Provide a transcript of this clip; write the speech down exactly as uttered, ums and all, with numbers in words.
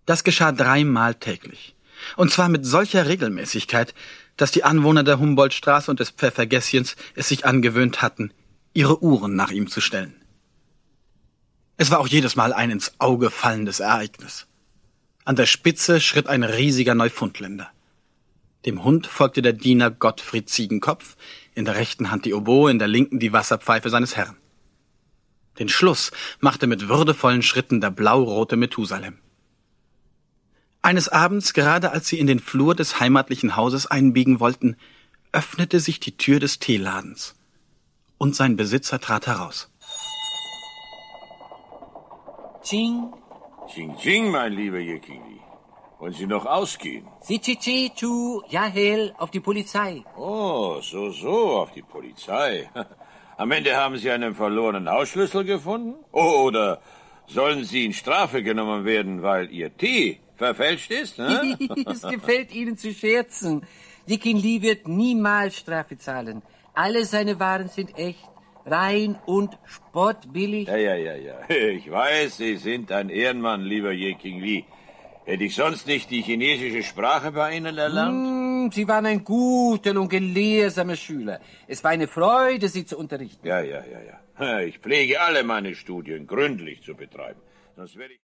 Das geschah dreimal täglich. Und zwar mit solcher Regelmäßigkeit, dass die Anwohner der Humboldtstraße und des Pfeffergässchens es sich angewöhnt hatten, ihre Uhren nach ihm zu stellen. Es war auch jedes Mal ein ins Auge fallendes Ereignis. An der Spitze schritt ein riesiger Neufundländer. Dem Hund folgte der Diener Gottfried Ziegenkopf, in der rechten Hand die Oboe, in der linken die Wasserpfeife seines Herrn. Den Schluss machte mit würdevollen Schritten der blau-rote Methusalem. Eines Abends, gerade als sie in den Flur des heimatlichen Hauses einbiegen wollten, öffnete sich die Tür des Teeladens und sein Besitzer trat heraus. Ching. Ching, ching, mein lieber Jekili. Wollen Sie noch ausgehen? Si, chi, chi, chu, ja, hell, auf die Polizei. Oh, so, so, auf die Polizei. Am Ende haben Sie einen verlorenen Hausschlüssel gefunden? Oder sollen Sie in Strafe genommen werden, weil Ihr Tee verfälscht ist? Ne? Es gefällt Ihnen zu scherzen. Jekin Lee wird niemals Strafe zahlen. Alle seine Waren sind echt, rein und spottbillig. Ja, ja, ja, ja. Ich weiß, Sie sind ein Ehrenmann, lieber Jekin Lee. Hätte ich sonst nicht die chinesische Sprache bei Ihnen erlernt? Mm, Sie waren ein guter und gelehrsamer Schüler. Es war eine Freude, Sie zu unterrichten. Ja, ja, ja, ja. Ich pflege alle meine Studien gründlich zu betreiben. Sonst werde ich